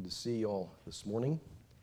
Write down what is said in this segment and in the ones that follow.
to see you all this morning.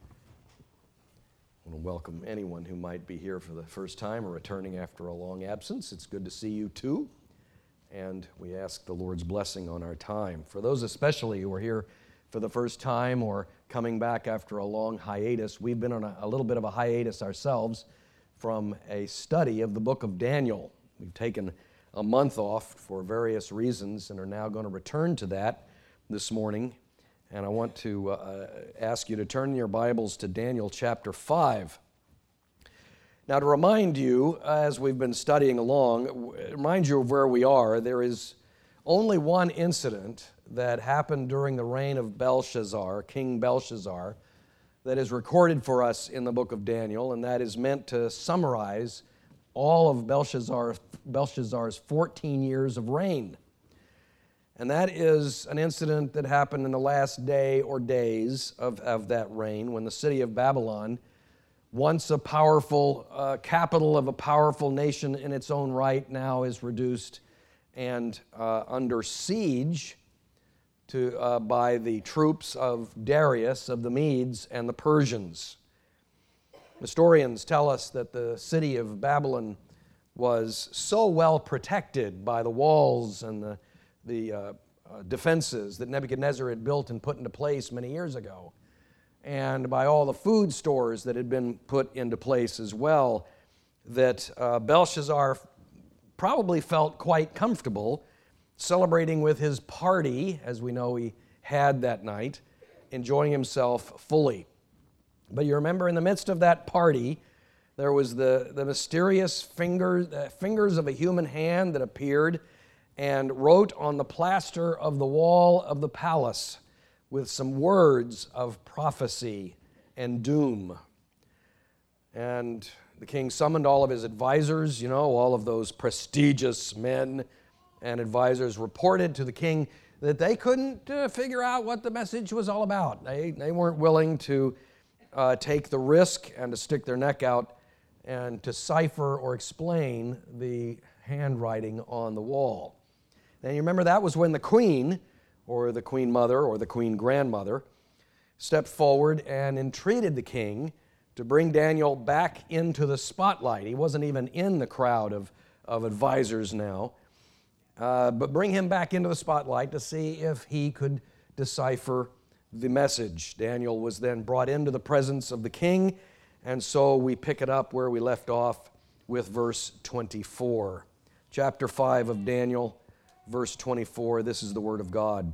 I want to welcome anyone who might be here for the first time or returning after a long absence. It's good to see you too, and we ask the Lord's blessing on our time. For those especially who are here for the first time or coming back after a long hiatus, we've been on a little bit of a hiatus ourselves from a study of the book of Daniel. We've taken a month off for various reasons and are now going to return to that this morning. And I want to ask you to turn your Bibles to Daniel chapter 5. Now, to remind you, as we've been studying along, remind you of where we are, there is only one incident that happened during the reign of Belshazzar, King Belshazzar, that is recorded for us in the book of Daniel, and that is meant to summarize all of Belshazzar's 14 years of reign. And that is an incident that happened in the last day or days of that reign, when the city of Babylon, once a powerful capital of a powerful nation in its own right, now is reduced and under siege by the troops of Darius of the Medes and the Persians. Historians tell us that the city of Babylon was so well protected by the walls and the defenses that Nebuchadnezzar had built and put into place many years ago, and by all the food stores that had been put into place as well, that Belshazzar probably felt quite comfortable celebrating with his party, as we know he had that night, enjoying himself fully. But you remember, in the midst of that party, there was the mysterious fingers of a human hand that appeared and wrote on the plaster of the wall of the palace with some words of prophecy and doom. And the king summoned all of his advisors, all of those prestigious men and advisors, reported to the king that they couldn't figure out what the message was all about. They weren't willing to take the risk and to stick their neck out and decipher or explain the handwriting on the wall. And you remember that was when the queen, or the queen mother, or the queen grandmother, stepped forward and entreated the king to bring Daniel back into the spotlight. He wasn't even in the crowd of advisors now, but bring him back into the spotlight to see if he could decipher the message. Daniel was then brought into the presence of the king, and so we pick it up where we left off with verse 24. Chapter 5 of Daniel, verse 24, this is the word of God.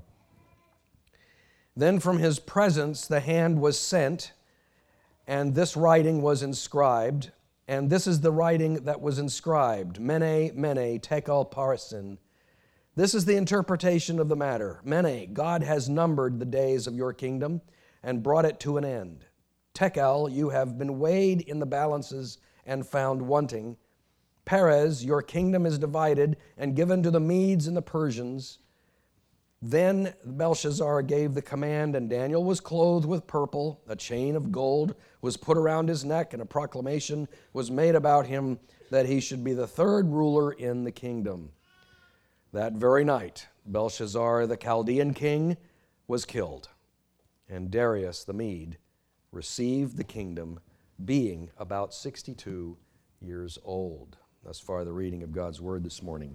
Then from his presence the hand was sent, and this writing was inscribed, and this is the writing that was inscribed, Mene, Mene, Tekel, Parsin. This is the interpretation of the matter. Mene, God has numbered the days of your kingdom and brought it to an end. Tekel, you have been weighed in the balances and found wanting. Perez, your kingdom is divided and given to the Medes and the Persians. Then Belshazzar gave the command, and Daniel was clothed with purple. A chain of gold was put around his neck, and a proclamation was made about him that he should be the third ruler in the kingdom. That very night, Belshazzar, the Chaldean king, was killed, and Darius the Mede received the kingdom, being about 62 years old. Thus far, the reading of God's Word this morning.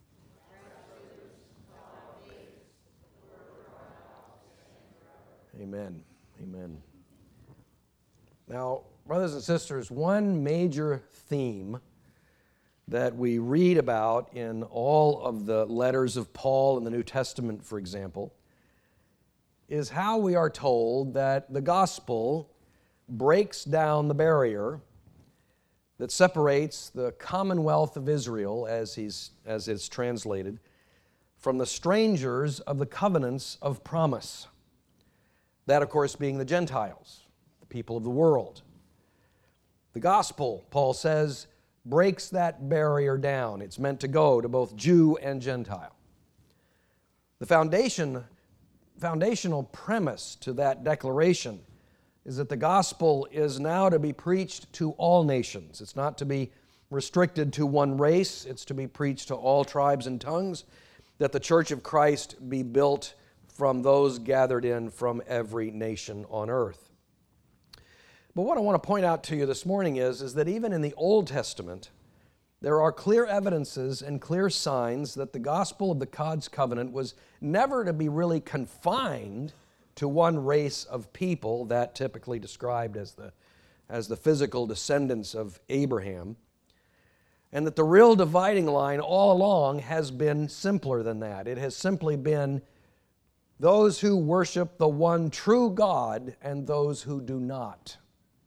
Amen. Amen. Now, brothers and sisters, one major theme that we read about in all of the letters of Paul in the New Testament, for example, is how we are told that the gospel breaks down the barrier that separates the commonwealth of Israel, as it's translated, from the strangers of the covenants of promise. That, of course, being the Gentiles, the people of the world. The gospel, Paul says, breaks that barrier down. It's meant to go to both Jew and Gentile. The foundational premise to that declaration is that the gospel is now to be preached to all nations. It's not to be restricted to one race. It's to be preached to all tribes and tongues, that the church of Christ be built from those gathered in from every nation on earth. But what I want to point out to you this morning is that even in the Old Testament, there are clear evidences and clear signs that the gospel of the God's covenant was never to be really confined to one race of people, that typically described as the physical descendants of Abraham, and that the real dividing line all along has been simpler than that. It has simply been those who worship the one true God and those who do not.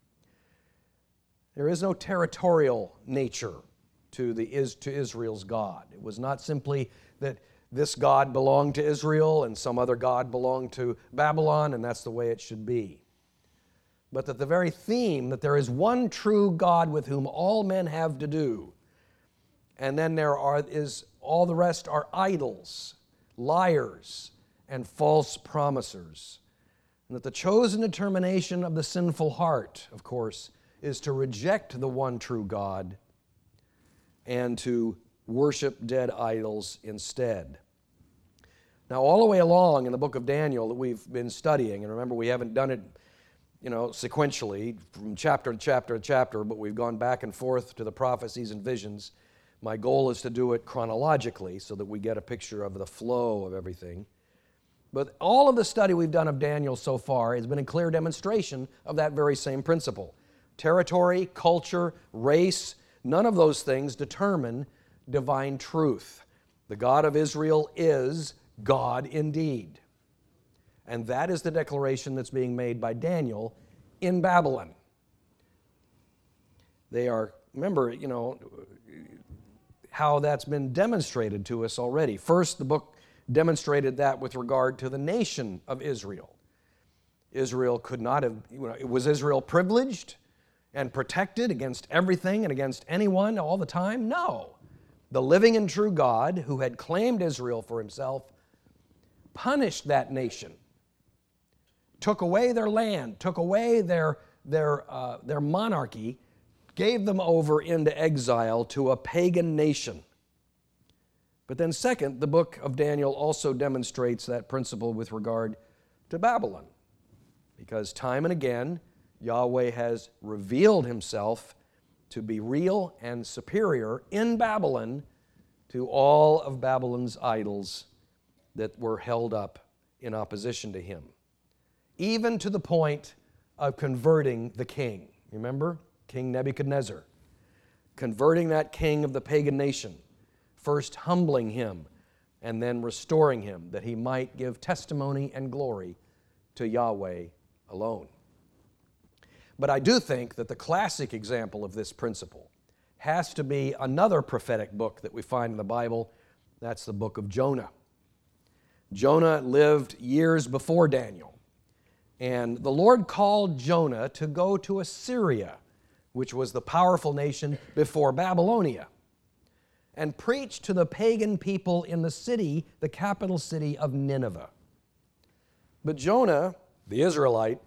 There is no territorial nature to Israel's God. It was not simply that this God belonged to Israel and some other God belonged to Babylon, and that's the way it should be. But that the very theme that there is one true God with whom all men have to do, and then all the rest are idols, liars, and false promisers. And that the chosen determination of the sinful heart, of course, is to reject the one true God and to worship dead idols instead. Now, all the way along in the book of Daniel that we've been studying, and remember we haven't done it sequentially from chapter to chapter to chapter, but we've gone back and forth to the prophecies and visions. My goal is to do it chronologically so that we get a picture of the flow of everything. But all of the study we've done of Daniel so far has been a clear demonstration of that very same principle. Territory, culture, race, none of those things determine divine truth. The God of Israel is God indeed. And that is the declaration that's being made by Daniel in Babylon. They are, remember, how that's been demonstrated to us already. First, the book demonstrated that with regard to the nation of Israel. Israel could not have, was Israel privileged and protected against everything and against anyone all the time? No. The living and true God, who had claimed Israel for himself, punished that nation, took away their land, took away their monarchy, gave them over into exile to a pagan nation. But then second, the book of Daniel also demonstrates that principle with regard to Babylon. Because time and again, Yahweh has revealed himself to be real and superior in Babylon to all of Babylon's idols that were held up in opposition to him. Even to the point of converting the king. Remember? King Nebuchadnezzar. Converting that king of the pagan nation. First humbling him and then restoring him that he might give testimony and glory to Yahweh alone. But I do think that the classic example of this principle has to be another prophetic book that we find in the Bible. That's the book of Jonah. Jonah lived years before Daniel. And the Lord called Jonah to go to Assyria, which was the powerful nation before Babylonia, and preach to the pagan people in the city, the capital city of Nineveh. But Jonah, the Israelite,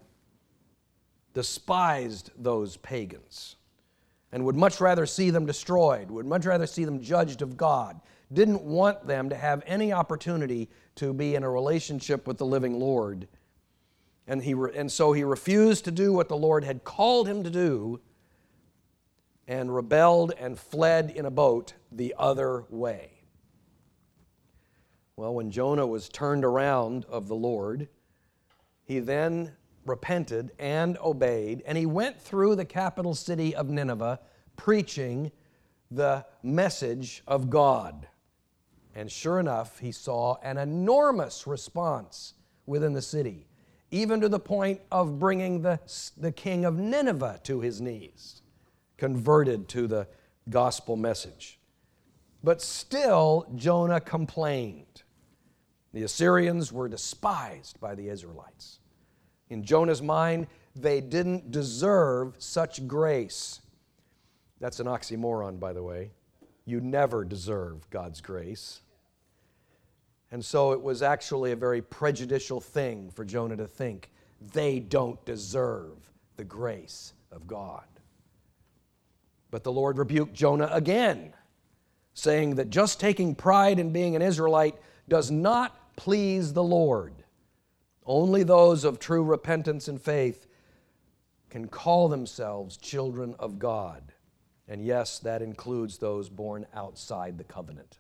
despised those pagans and would much rather see them destroyed, would much rather see them judged of God, didn't want them to have any opportunity to be in a relationship with the living Lord. And so he refused to do what the Lord had called him to do and rebelled and fled in a boat the other way. Well, when Jonah was turned around of the Lord, he then repented and obeyed, and he went through the capital city of Nineveh preaching the message of God. And sure enough, he saw an enormous response within the city, even to the point of bringing the king of Nineveh to his knees, converted to the gospel message. But still, Jonah complained. The Assyrians were despised by the Israelites. In Jonah's mind, they didn't deserve such grace. That's an oxymoron, by the way. You never deserve God's grace. And so it was actually a very prejudicial thing for Jonah to think they don't deserve the grace of God. But the Lord rebuked Jonah again, saying that just taking pride in being an Israelite does not please the Lord. Only those of true repentance and faith can call themselves children of God. And yes, that includes those born outside the covenant.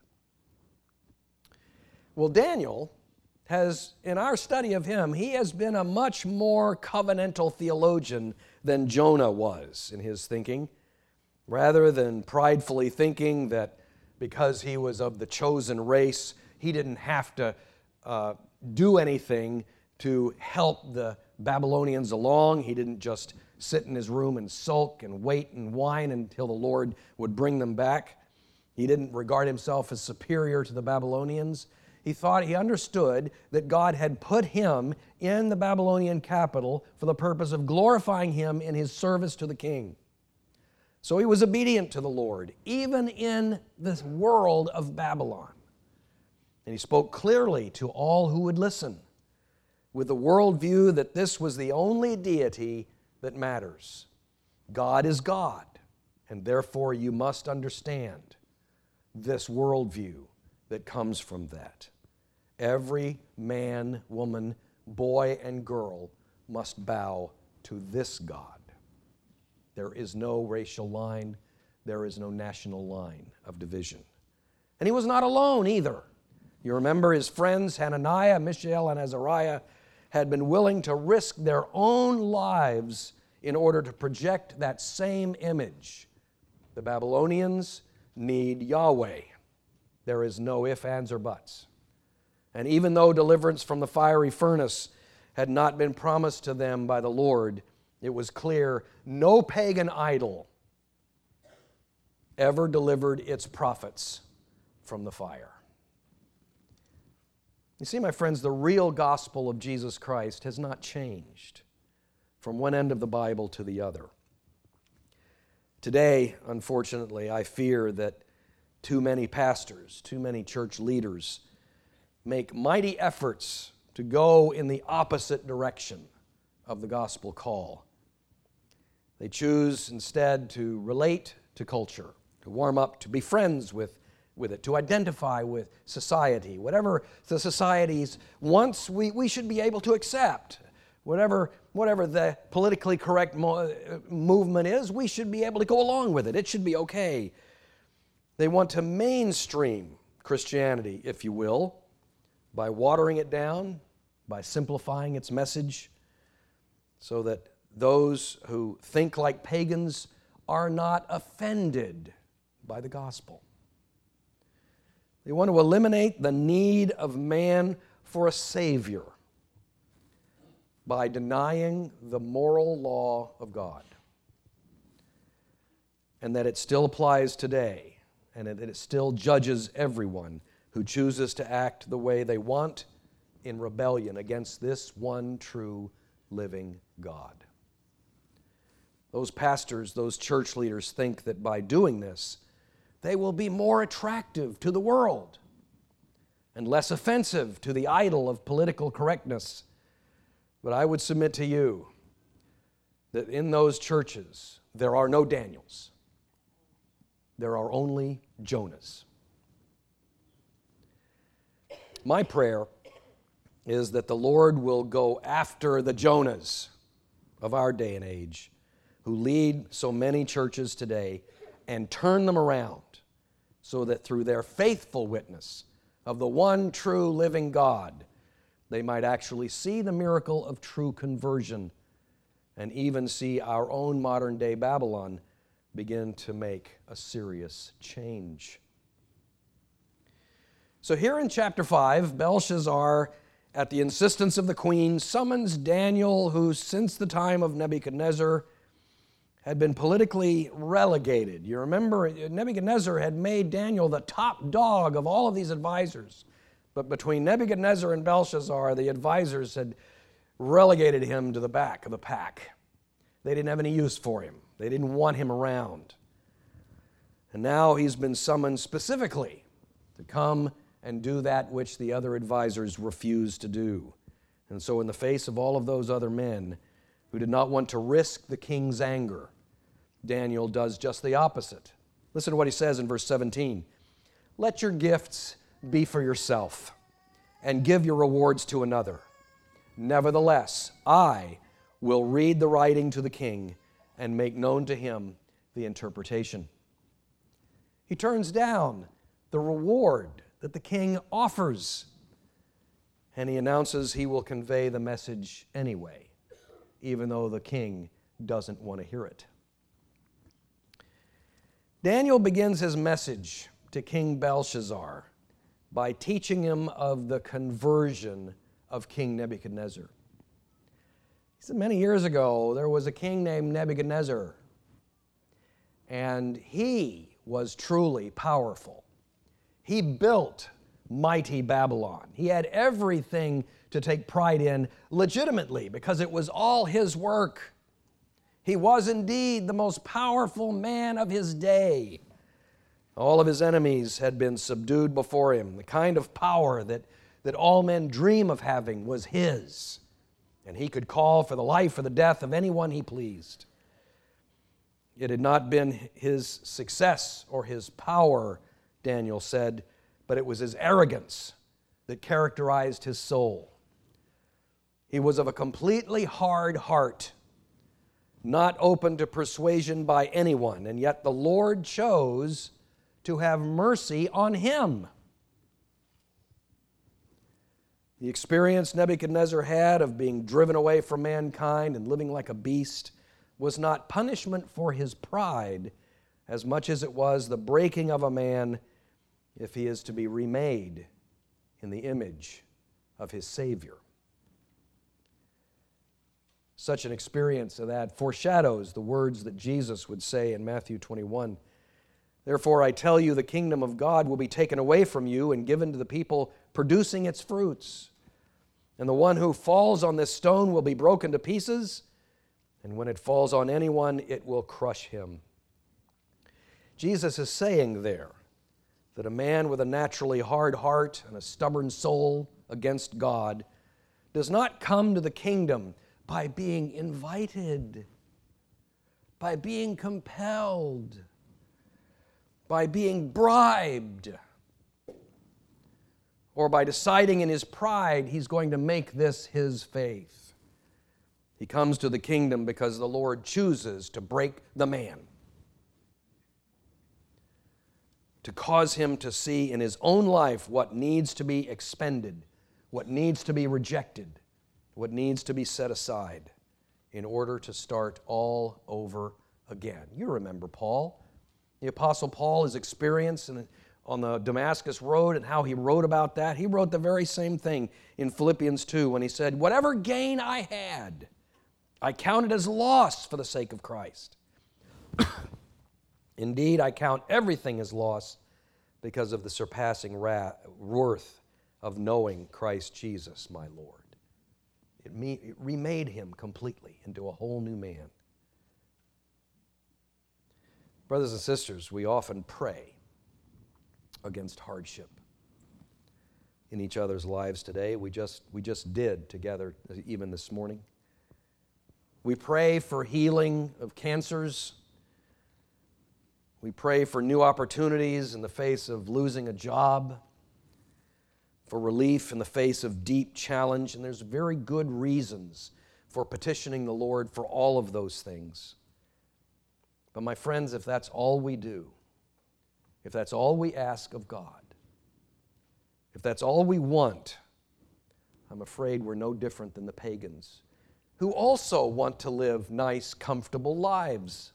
Well, Daniel has, in our study of him, he has been a much more covenantal theologian than Jonah was in his thinking. Rather than pridefully thinking that because he was of the chosen race, he didn't have to do anything to help the Babylonians along. He didn't just sit in his room and sulk and wait and whine until the Lord would bring them back. He didn't regard himself as superior to the Babylonians. He understood that God had put him in the Babylonian capital for the purpose of glorifying him in his service to the king. So he was obedient to the Lord, even in this world of Babylon. And he spoke clearly to all who would listen, with the worldview that this was the only deity that matters. God is God, and therefore you must understand this worldview that comes from that. Every man, woman, boy, and girl must bow to this God. There is no racial line. There is no national line of division. And he was not alone either. You remember his friends Hananiah, Mishael, and Azariah had been willing to risk their own lives in order to project that same image. The Babylonians need Yahweh. There is no ifs, ands, or buts. And even though deliverance from the fiery furnace had not been promised to them by the Lord, it was clear no pagan idol ever delivered its prophets from the fire. You see, my friends, the real gospel of Jesus Christ has not changed from one end of the Bible to the other. Today, unfortunately, I fear that too many pastors, too many church leaders make mighty efforts to go in the opposite direction of the gospel call. They choose instead to relate to culture, to warm up, to be friends with it, to identify with society. Whatever the society's wants, we should be able to accept. Whatever the politically correct movement is, we should be able to go along with it. It should be okay. They want to mainstream Christianity, if you will, by watering it down, by simplifying its message, so that those who think like pagans are not offended by the gospel. They want to eliminate the need of man for a Savior by denying the moral law of God. And that it still applies today, and that it still judges everyone who chooses to act the way they want in rebellion against this one true living God. Those pastors, those church leaders think that by doing this, they will be more attractive to the world and less offensive to the idol of political correctness. But I would submit to you that in those churches, there are no Daniels. There are only Jonahs. My prayer is that the Lord will go after the Jonahs of our day and age who lead so many churches today and turn them around so that through their faithful witness of the one true living God, they might actually see the miracle of true conversion and even see our own modern day Babylon begin to make a serious change. So here in chapter 5, Belshazzar, at the insistence of the queen, summons Daniel, who since the time of Nebuchadnezzar had been politically relegated. You remember, Nebuchadnezzar had made Daniel the top dog of all of these advisors. But between Nebuchadnezzar and Belshazzar, the advisors had relegated him to the back of the pack. They didn't have any use for him. They didn't want him around. And now he's been summoned specifically to come and do that which the other advisors refused to do. And so in the face of all of those other men who did not want to risk the king's anger, Daniel does just the opposite. Listen to what he says in verse 17. Let your gifts be for yourself, and give your rewards to another. Nevertheless, I will read the writing to the king and make known to him the interpretation." He turns down the reward that the king offers, and he announces he will convey the message anyway, even though the king doesn't want to hear it. Daniel begins his message to King Belshazzar by teaching him of the conversion of King Nebuchadnezzar. He said many years ago there was a king named Nebuchadnezzar, and he was truly powerful. He built mighty Babylon. He had everything to take pride in legitimately because it was all his work. He was indeed the most powerful man of his day. All of his enemies had been subdued before him. The kind of power that all men dream of having was his, and he could call for the life or the death of anyone he pleased. It had not been his success or his power, Daniel said, but it was his arrogance that characterized his soul. He was of a completely hard heart, not open to persuasion by anyone, and yet the Lord chose to have mercy on him. The experience Nebuchadnezzar had of being driven away from mankind and living like a beast was not punishment for his pride as much as it was the breaking of a man if he is to be remade in the image of his Savior. Such an experience of that foreshadows the words that Jesus would say in Matthew 21. "Therefore I tell you, the kingdom of God will be taken away from you and given to the people producing its fruits. And the one who falls on this stone will be broken to pieces, and when it falls on anyone, it will crush him." Jesus is saying there that a man with a naturally hard heart and a stubborn soul against God does not come to the kingdom by being invited, by being compelled, by being bribed, or by deciding in his pride he's going to make this his faith. He comes to the kingdom because the Lord chooses to break the man, to cause him to see in his own life what needs to be expended, what needs to be rejected, what needs to be set aside in order to start all over again. You remember Paul, the Apostle Paul, his experience on the Damascus Road and how he wrote about that. He wrote the very same thing in Philippians 2 when he said, "Whatever gain I had, I counted as loss for the sake of Christ. Indeed, I count everything as loss because of the surpassing worth of knowing Christ Jesus, my Lord." It remade him completely into a whole new man. Brothers and sisters, we often pray against hardship in each other's lives today. We just did together even this morning. We pray for healing of cancers. We pray for new opportunities in the face of losing a job, for relief in the face of deep challenge, and there's very good reasons for petitioning the Lord for all of those things. But my friends, if that's all we do, if that's all we ask of God, if that's all we want, I'm afraid we're no different than the pagans, who also want to live nice, comfortable lives.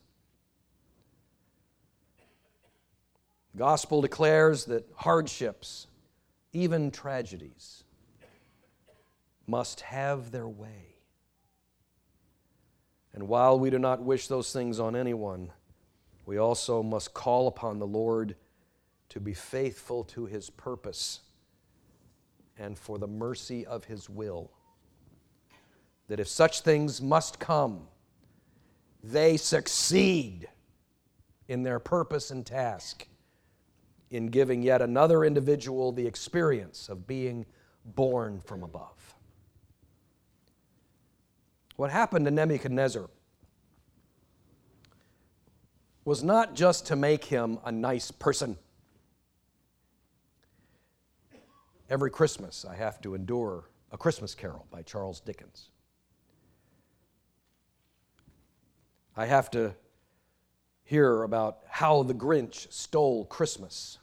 The gospel declares that hardships, even tragedies, must have their way. And while we do not wish those things on anyone, we also must call upon the Lord to be faithful to His purpose and for the mercy of His will. That if such things must come, they succeed in their purpose and task in giving yet another individual the experience of being born from above. What happened to Nebuchadnezzar was not just to make him a nice person. Every Christmas I have to endure A Christmas Carol by Charles Dickens. I have to hear about how the Grinch stole Christmas,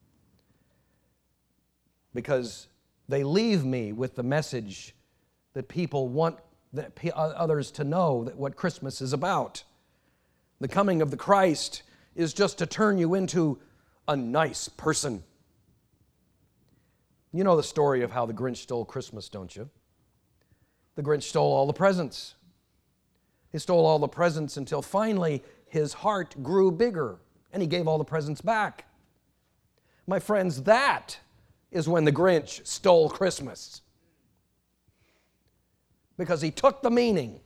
because they leave me with the message that people want others to know that what Christmas is about. The coming of the Christ is just to turn you into a nice person. You know the story of how the Grinch stole Christmas, don't you? The Grinch stole all the presents. He stole all the presents until finally his heart grew bigger and he gave all the presents back. My friends, that is when the Grinch stole Christmas. Because he took the meaning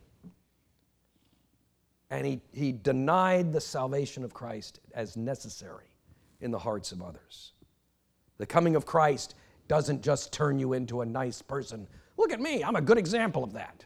and he denied the salvation of Christ as necessary in the hearts of others. The coming of Christ doesn't just turn you into a nice person. Look at me, I'm a good example of that.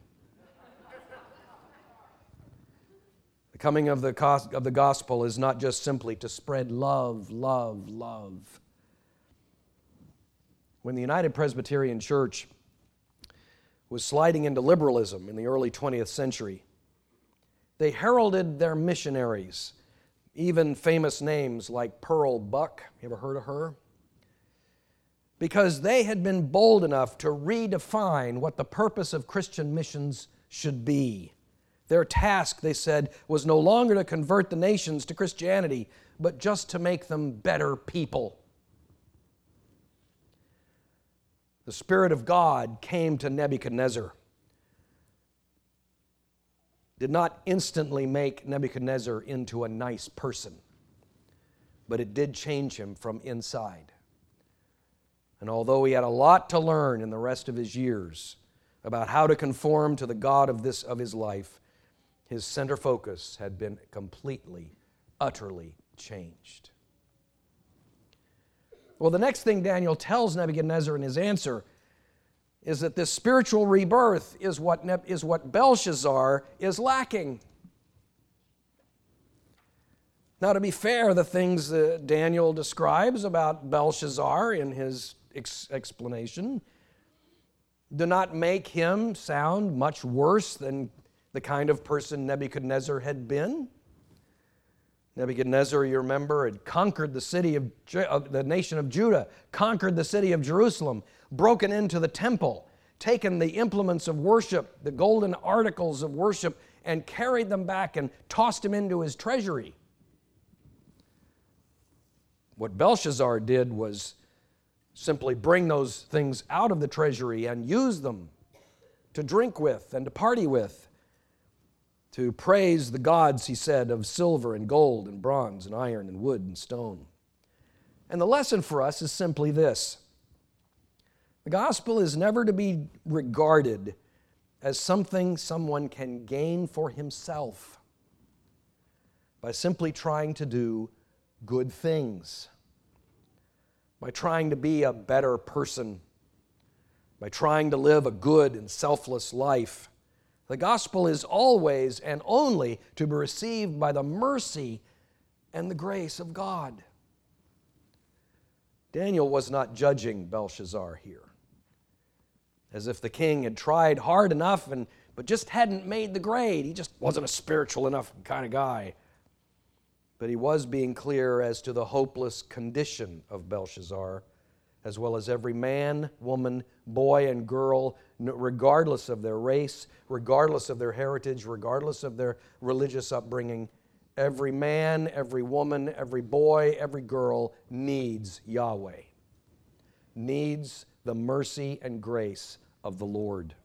The coming of the gospel is not just simply to spread love, love, love. When the United Presbyterian Church was sliding into liberalism in the early 20th century, they heralded their missionaries, even famous names like Pearl Buck. You ever heard of her? Because they had been bold enough to redefine what the purpose of Christian missions should be. Their task, they said, was no longer to convert the nations to Christianity, but just to make them better people. The Spirit of God came to Nebuchadnezzar. Did not instantly make Nebuchadnezzar into a nice person, but it did change him from inside. And although he had a lot to learn in the rest of his years about how to conform to the God of his life, his center focus had been completely, utterly changed. Well, the next thing Daniel tells Nebuchadnezzar in his answer is that this spiritual rebirth is what Belshazzar is lacking. Now, to be fair, the things that Daniel describes about Belshazzar in his explanation do not make him sound much worse than the kind of person Nebuchadnezzar had been. Nebuchadnezzar, you remember, had conquered the city of the nation of Judah, conquered the city of Jerusalem, broken into the temple, taken the implements of worship, the golden articles of worship, and carried them back and tossed them into his treasury. What Belshazzar did was simply bring those things out of the treasury and use them to drink with and to party with, to praise the gods, he said, of silver and gold and bronze and iron and wood and stone. And the lesson for us is simply this: the gospel is never to be regarded as something someone can gain for himself by simply trying to do good things, by trying to be a better person, by trying to live a good and selfless life. The gospel is always and only to be received by the mercy and the grace of God. Daniel was not judging Belshazzar here, as if the king had tried hard enough but just hadn't made the grade. He just wasn't a spiritual enough kind of guy. But he was being clear as to the hopeless condition of Belshazzar, as well as every man, woman, boy, and girl, regardless of their race, regardless of their heritage, regardless of their religious upbringing. Every man, every woman, every boy, every girl needs Yahweh, needs the mercy and grace of the Lord.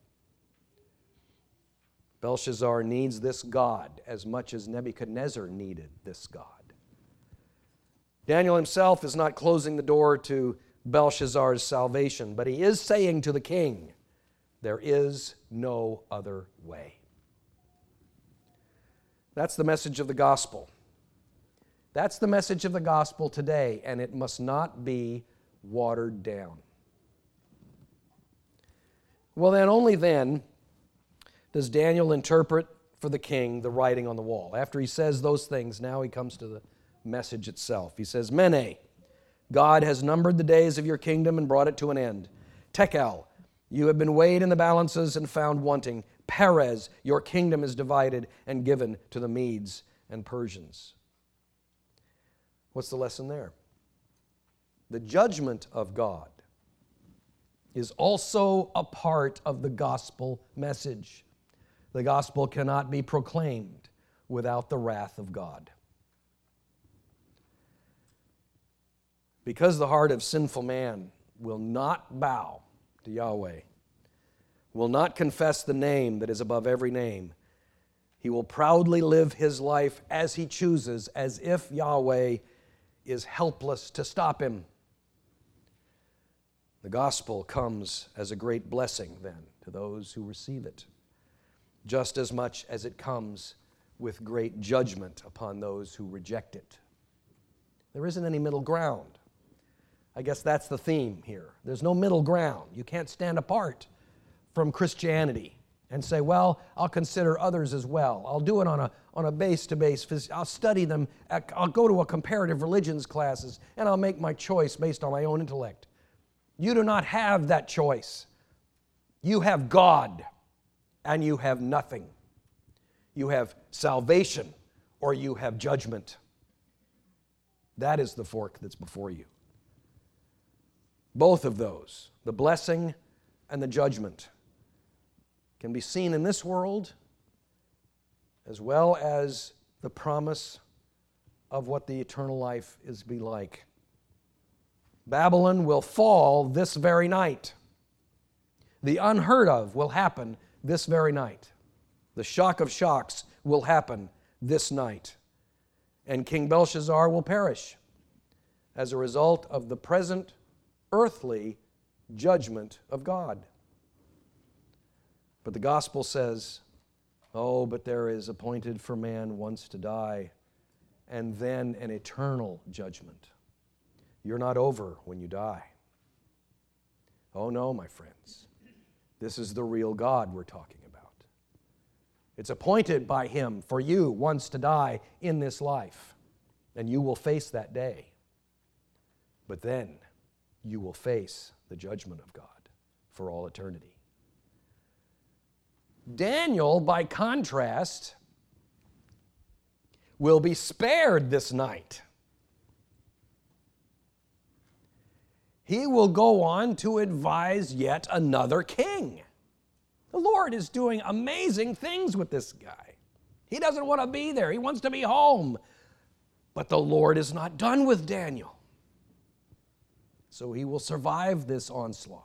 Belshazzar needs this God as much as Nebuchadnezzar needed this God. Daniel himself is not closing the door to Belshazzar's salvation, but he is saying to the king, there is no other way. That's the message of the gospel. That's the message of the gospel today, and it must not be watered down. Well, then, only then does Daniel interpret for the king the writing on the wall. After he says those things, now he comes to the message itself. He says, Mene, God has numbered the days of your kingdom and brought it to an end. Tekel, You have been weighed in the balances and found wanting. Perez, your kingdom is divided and given to the Medes and Persians. What's the lesson there? The judgment of God is also a part of the gospel message. The gospel cannot be proclaimed without the wrath of God. Because the heart of sinful man will not bow to Yahweh, will not confess the name that is above every name, he will proudly live his life as he chooses, as if Yahweh is helpless to stop him. The gospel comes as a great blessing, then, to those who receive it, just as much as it comes with great judgment upon those who reject it. There isn't any middle ground. I guess that's the theme here. There's no middle ground. You can't stand apart from Christianity and say, well, I'll consider others as well. I'll do it on a base-to-base. I'll study them. I'll go to a comparative religions classes, and I'll make my choice based on my own intellect. You do not have that choice. You have God, and you have nothing. You have salvation, or you have judgment. That is the fork that's before you. Both of those, the blessing and the judgment, can be seen in this world as well as the promise of what the eternal life is to be like. Babylon will fall this very night. The unheard of will happen this very night. The shock of shocks will happen this night. And King Belshazzar will perish as a result of the present earthly judgment of God. But the gospel says, oh, but there is appointed for man once to die, and then an eternal judgment. You're not over when you die. Oh no, my friends. This is the real God we're talking about. It's appointed by Him for you once to die in this life, and you will face that day. But then you will face the judgment of God for all eternity. Daniel, by contrast, will be spared this night. He will go on to advise yet another king. The Lord is doing amazing things with this guy. He doesn't want to be there. He wants to be home. But the Lord is not done with Daniel. So he will survive this onslaught.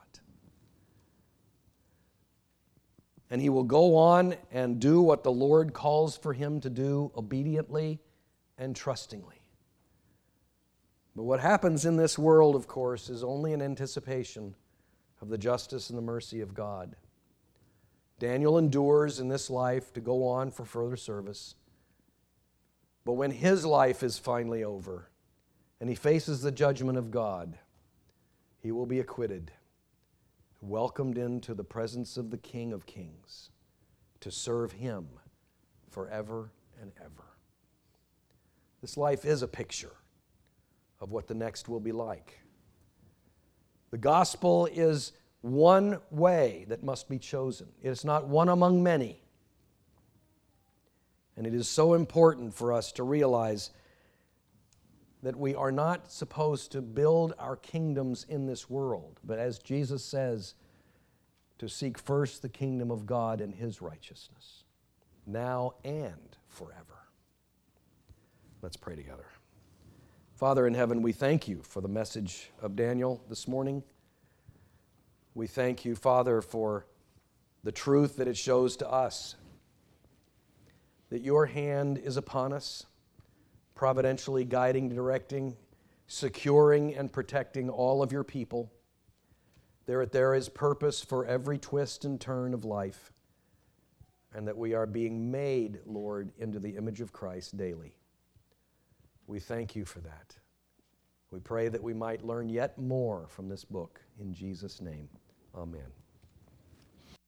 And he will go on and do what the Lord calls for him to do obediently and trustingly. But what happens in this world, of course, is only an anticipation of the justice and the mercy of God. Daniel endures in this life to go on for further service. But when his life is finally over and he faces the judgment of God, he will be acquitted, welcomed into the presence of the King of Kings to serve Him forever and ever. This life is a picture of what the next will be like. The gospel is one way that must be chosen. It is not one among many. And it is so important for us to realize that we are not supposed to build our kingdoms in this world, but as Jesus says, to seek first the kingdom of God and His righteousness, now and forever. Let's pray together. Father in heaven, we thank You for the message of Daniel this morning. We thank You, Father, for the truth that it shows to us, that Your hand is upon us, providentially guiding, directing, securing, and protecting all of Your people. There is purpose for every twist and turn of life, and that we are being made, Lord, into the image of Christ daily. We thank You for that. We pray that we might learn yet more from this book. In Jesus' name, amen.